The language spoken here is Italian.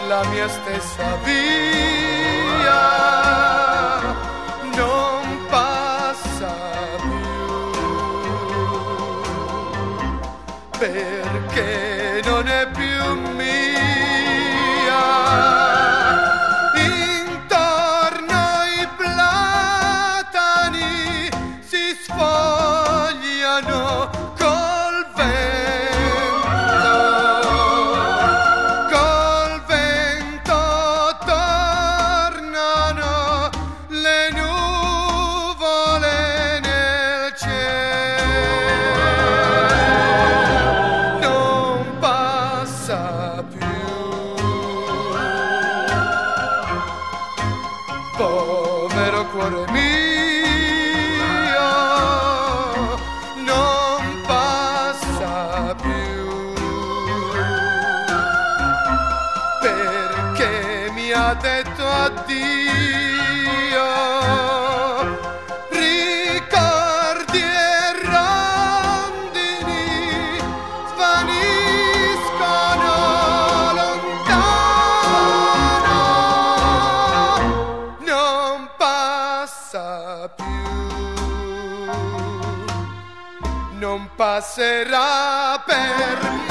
la mia stessa via non passa più, perché non è più mia. Intorno i platani si sfogliano col vento tornano le nuvole nel cielo, non passa più. Povero cuore mio, non passa più, perché mi ha detto addio. Ricordi e rondini svaniscono lontano, non passa più, non passerà per me.